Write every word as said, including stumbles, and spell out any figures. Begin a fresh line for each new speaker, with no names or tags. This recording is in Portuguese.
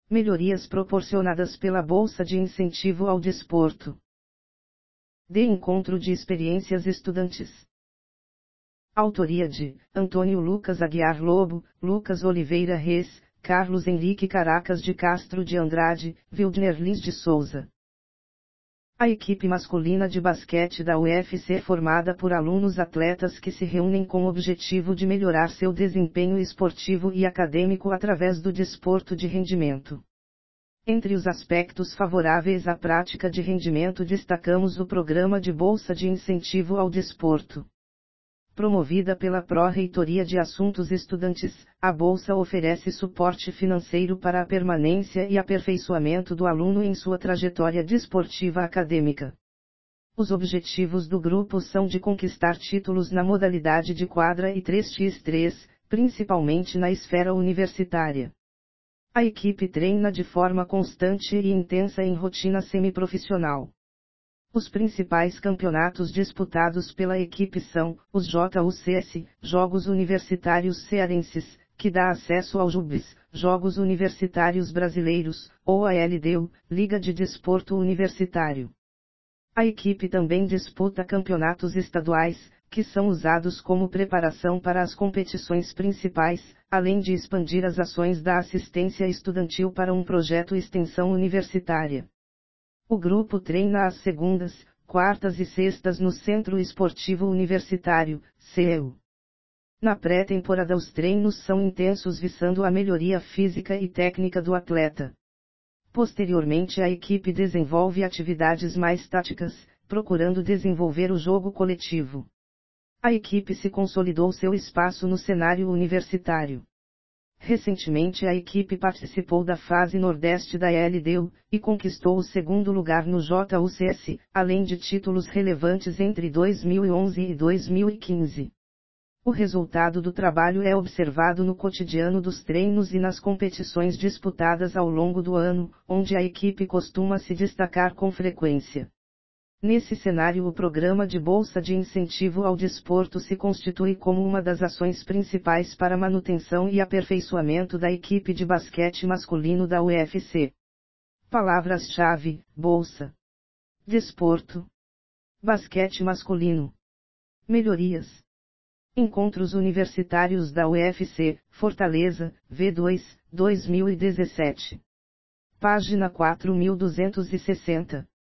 Melhorias proporcionadas pela Bolsa de Incentivo ao Desporto. De Encontro de Experiências Estudantes. Autoria de Antônio Lucas Aguiar Lobo, Lucas Oliveira Reis, Carlos Henrique Caracas de Castro de Andrade, Wildner Lins de Souza. A equipe masculina de basquete da U F C é formada por alunos atletas que se reúnem com o objetivo de melhorar seu desempenho esportivo e acadêmico através do desporto de rendimento. Entre os aspectos favoráveis à prática de rendimento destacamos o Programa de Bolsa de Incentivo ao Desporto. Promovida pela Pró-Reitoria de Assuntos Estudantis, a Bolsa oferece suporte financeiro para a permanência e aperfeiçoamento do aluno em sua trajetória desportiva acadêmica. Os objetivos do grupo são de conquistar títulos na modalidade de quadra e três por três, principalmente na esfera universitária. A equipe treina de forma constante e intensa em rotina semiprofissional. Os principais campeonatos disputados pela equipe são os J U C S, Jogos Universitários Cearenses, que dá acesso aos J U B S, Jogos Universitários Brasileiros, ou a L D U, Liga de Desporto Universitário. A equipe também disputa campeonatos estaduais, que são usados como preparação para as competições principais, além de expandir as ações da assistência estudantil para um projeto extensão universitária. O grupo treina às segundas, quartas e sextas no Centro Esportivo Universitário, C E U. Na pré-temporada os treinos são intensos visando a melhoria física e técnica do atleta. Posteriormente a equipe desenvolve atividades mais táticas, procurando desenvolver o jogo coletivo. A equipe se consolidou seu espaço no cenário universitário. Recentemente a equipe participou da fase Nordeste da L D U, e conquistou o segundo lugar no J U C S, além de títulos relevantes entre dois mil e onze e dois mil e quinze. O resultado do trabalho é observado no cotidiano dos treinos e nas competições disputadas ao longo do ano, onde a equipe costuma se destacar com frequência. Nesse cenário o Programa de Bolsa de Incentivo ao Desporto se constitui como uma das ações principais para a manutenção e aperfeiçoamento da equipe de basquete masculino da U F C. Palavras-chave: Bolsa, Desporto, Basquete masculino, Melhorias. Encontros Universitários da U F C, Fortaleza, V dois, dois mil e dezessete. Página quatro mil duzentos e sessenta.